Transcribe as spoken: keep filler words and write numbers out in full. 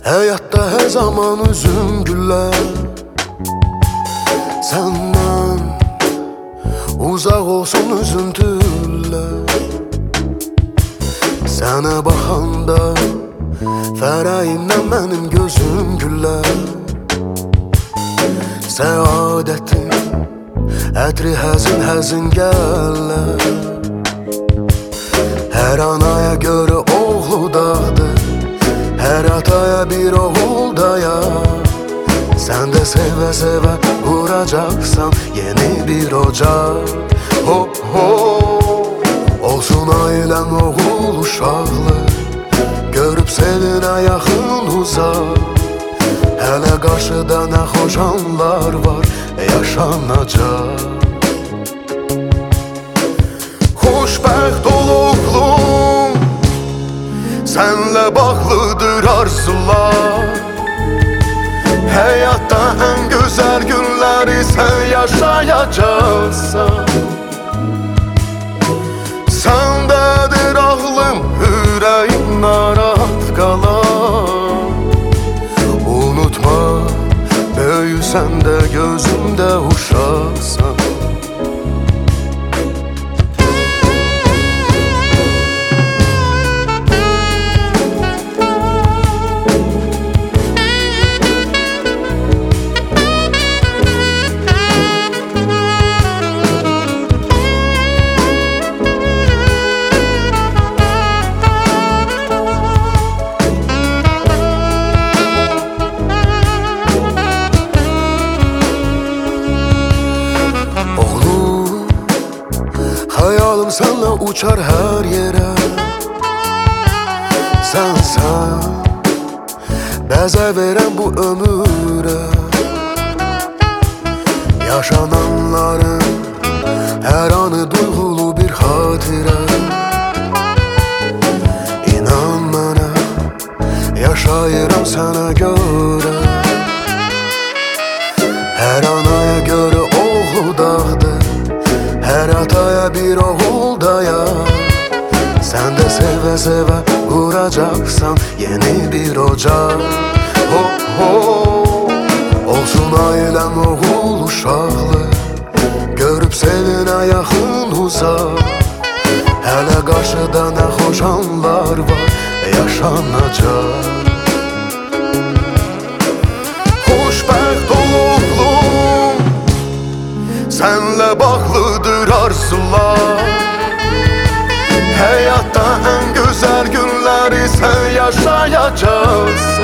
Həyatda hər zaman üzüm gülər, səndən uzaq olsun üzüntülər. Sənə baxanda fərəyindən mənim gözüm gülər. Səadətin ətri həzin-həzin gələr. Hər anaya görə oğlu dağdır, hər ataya bir oğul dayar. Sən də sevə-sevə quracaqsan yeni bir ocaq. Ho, ho, olsun ailən oğul uşaqlı, görüb sevinə yaxın uzaq. Hələ qarşıda nə xoş anlar var, yaşanacaq. Xoşbəxt ol oğlum, sənlə bağlıdır arzular. Həyatda ən gözəl günləri sən yaşayacaqsan. Səndədir ağlım, ürəyim narahat qalar. Unutma, böyüsən də gözümdə uşaqsan. Xəyalım sənlə uçar hər yerə. Sənsən bəzə verən bu ömürə. Yaşananların hər anı duyğulu bir xatirə. İnan mənə, yaşayıram sənə görə. Hər anaya görə oğlu dağdır, hər ataya bir oğul dayar. Sən də sevə-sevə quracaqsan yeni bir ocaq. Ho, ho, olsun ailən oğul uşaqlı, görüb sevinə yaxın uzaq. Hələ qarşıda nə xoş anlar var, yaşanacaq. Xoşbəxt ol oğlum, sənlə bağlıdır arzular. Həyatda ən gözəl günləri sən yaşayacaqsan.